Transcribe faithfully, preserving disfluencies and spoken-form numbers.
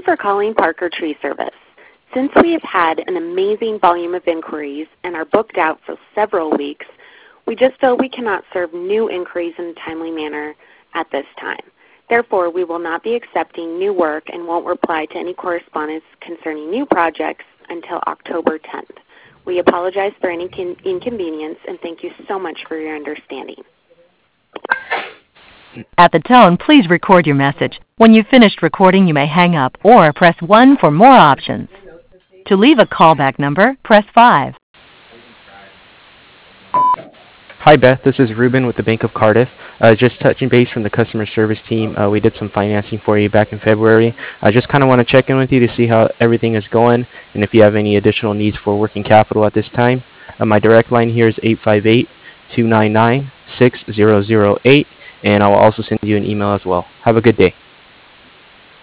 for calling Parker Tree Service. Since we have had an amazing volume of inquiries and are booked out for several weeks, we just feel we cannot serve new inquiries in a timely manner at this time. Therefore, we will not be accepting new work and won't reply to any correspondence concerning new projects until October tenth. We apologize for any inconvenience and thank you so much for your understanding. At the tone, please record your message. When you've finished recording, you may hang up or press one for more options. To leave a callback number, press five. Hi Beth, this is Ruben with the Bank of Cardiff. Uh, just touching base from the customer service team. Uh, we did some financing for you back in February. I just kind of want to check in with you to see how everything is going and if you have any additional needs for working capital at this time. Uh, my direct line here is eight five eight, two nine nine, six zero zero eight, and I will also send you an email as well. Have a good day.